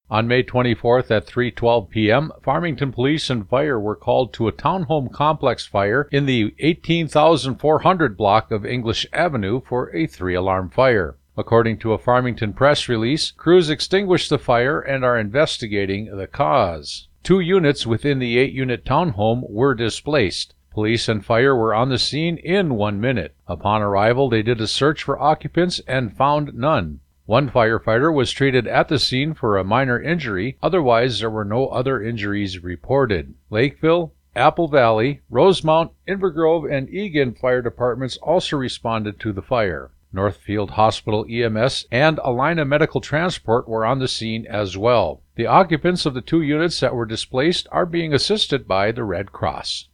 On May 24th at 3:12 p.m., Farmington Police and Fire were called to a townhome complex fire in the 18,400 block of English Avenue for a 3-alarm fire. According to a Farmington press release, crews extinguished the fire and are investigating the cause. 2 units within the 8-unit townhome were displaced. Police and fire were on the scene in 1 minute. Upon arrival, they did a search for occupants and found none. 1 firefighter was treated at the scene for a minor injury. Otherwise, there were no other injuries reported. Lakeville, Apple Valley, Rosemount, Invergrove, and Eagan fire departments also responded to the fire. Northfield Hospital EMS and Alina Medical Transport were on the scene as well. The occupants of the 2 units that were displaced are being assisted by the Red Cross.